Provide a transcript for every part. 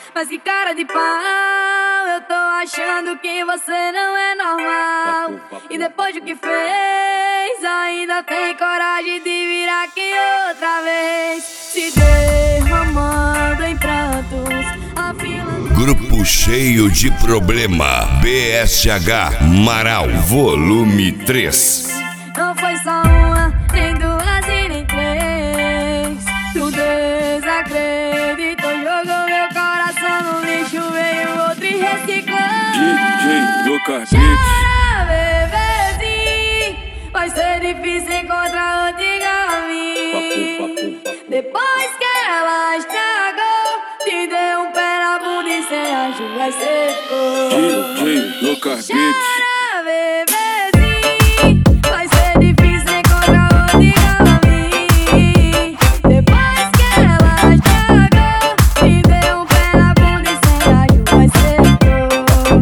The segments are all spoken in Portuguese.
Mas que cara de pau, eu tô achando que você não é normal. E depois do que fez, ainda tem coragem de vir aqui outra vez, se derramando em prantos, afilando. Grupo cheio de problema, BSH Marau, volume 3. Não foi só uma, nem duas e nem três. Tu desacreditou, jogou meu coração no lixo, veio outro e reciclou. DJ Lucas Chora, bebezinho, vai ser difícil encontrar outro igual a mim. Depois que ela estragou, te deu um pé na bunda e cê acha vai ser cor. DJ Lucas Chora, bebezinho, vai ser difícil encontrar outro igual a mim. Depois que ela estragou, te deu um pé na bunda e cê acha vai ser cor.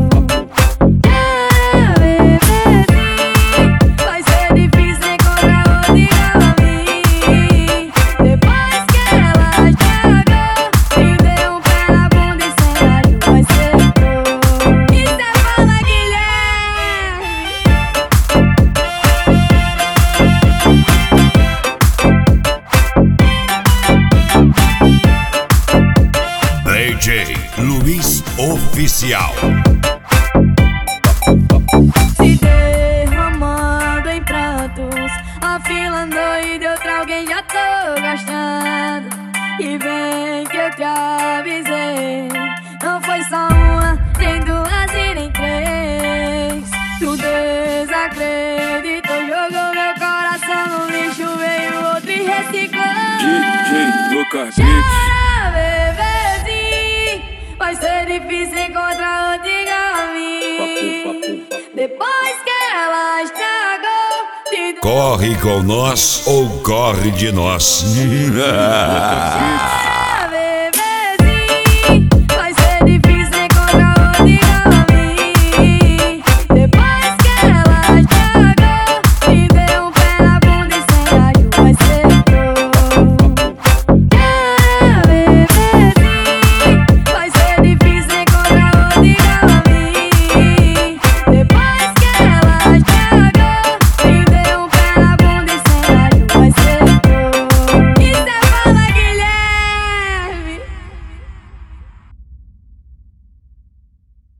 Chora, bebezinho, vai ser difícil encontrar outro igual a mim. Depois que ela estragou, te deu um pé na bunda e cê acha vai ser cor. Isso é fala, Guilherme. DJ Luiz Oficial. Se derramando em pratos, afilando e de outra alguém já tô gastando. E vem que eu te avisei, não foi só uma, nem duas e nem três. Tu desacreditou, jogou meu coração no lixo, veio outro e reciclou. DJ Lucas Chora, bebezinho, vai ser difícil encontrar outro igual a mim. Depois que ela estragou, te deu Corre com nós ou corre de nós.